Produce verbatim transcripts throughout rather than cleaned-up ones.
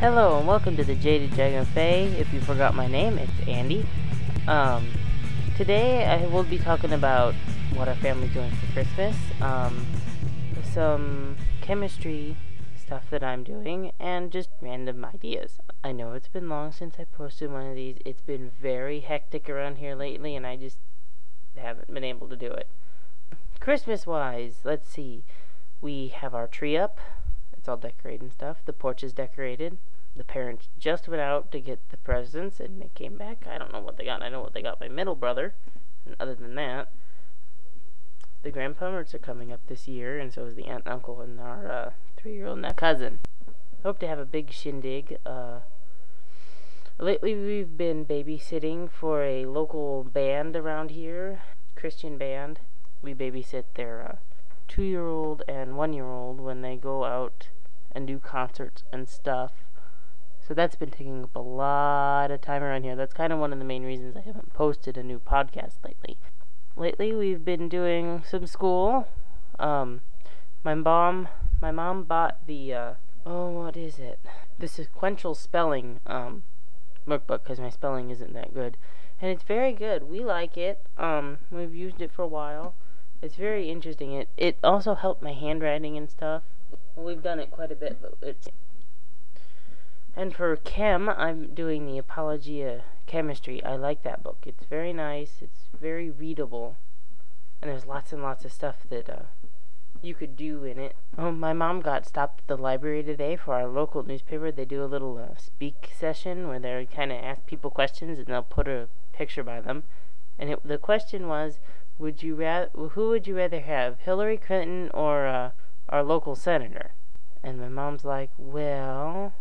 Hello and welcome to the Jaded Dragon Fae. If you forgot my name, it's Andy. Um, today I will be talking about what our family's doing for Christmas, um, some chemistry stuff that I'm doing, and just random ideas. I know it's been long since I posted one of these. It's been very hectic around here lately, and I just haven't been able to do it. Christmas-wise, let's see. We have our tree up. It's all decorated and stuff. The porch is decorated. The parents just went out to get the presents, and they came back. I don't know what they got. I know what they got my middle brother. And other than that, the grandparents are coming up this year, and so is the aunt and uncle and our uh, three-year-old ne- cousin. Hope to have a big shindig. Uh, lately, we've been babysitting for a local band around here, Christian band. We babysit their uh, two-year-old and one-year-old when they go out and do concerts and stuff. So that's been taking up a lot of time around here. That's kind of one of the main reasons I haven't posted a new podcast lately. Lately, we've been doing some school. Um, my mom, my mom bought the, uh, oh, what is it? The sequential spelling um, workbook, because my spelling isn't that good. And it's very good. We like it. Um, we've used it for a while. It's very interesting. It it also helped my handwriting and stuff. Well, we've done it quite a bit, but it's... And for chem, I'm doing the Apologia Chemistry. I like that book. It's very nice. It's very readable. And there's lots and lots of stuff that uh, you could do in it. Oh, my mom got stopped at the library today for our local newspaper. They do a little uh, speak session where they kind of ask people questions and they'll put a picture by them. And it, the question was, would you ra- who would you rather have, Hillary Clinton or uh, our local senator? And my mom's like, well...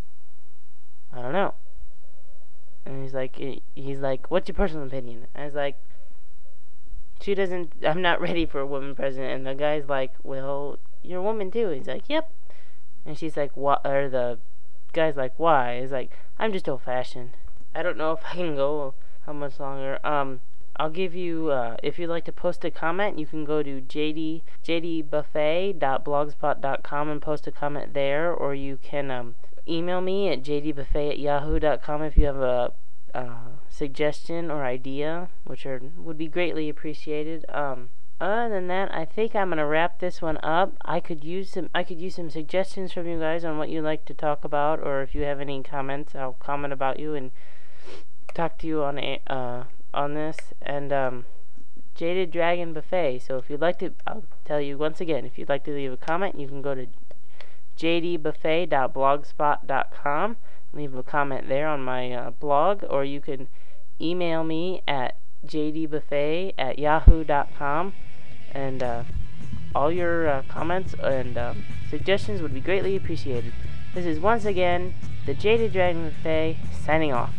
I don't know. And he's like, he's like, what's your personal opinion? I was like, she doesn't, I'm not ready for a woman president. And the guy's like, well, you're a woman too. He's like, yep. And she's like, what? Or the guy's like, why? He's like, I'm just old fashioned. I don't know if I can go how much longer. Um, I'll give you, uh, if you'd like to post a comment, you can go to jd, jdbuffet dot blogspot dot com and post a comment there, or you can, um, email me at jdbuffet at yahoo dot com if you have a uh, suggestion or idea, which are would be greatly appreciated. Um, other than that, I think I'm gonna wrap this one up. I could use some I could use some suggestions from you guys on what you'd like to talk about, or if you have any comments, I'll comment about you and talk to you on a uh, on this. And um, Jaded Dragon Buffet. So if you'd like to, I'll tell you once again. If you'd like to leave a comment, you can go to jdbuffet dot blogspot dot com. Leave a comment there on my uh, blog, or you can email me at jdbuffet at yahoo dot com, and uh, all your uh, comments and um, suggestions would be greatly appreciated. This is once again the Jaded Dragon Buffet signing off.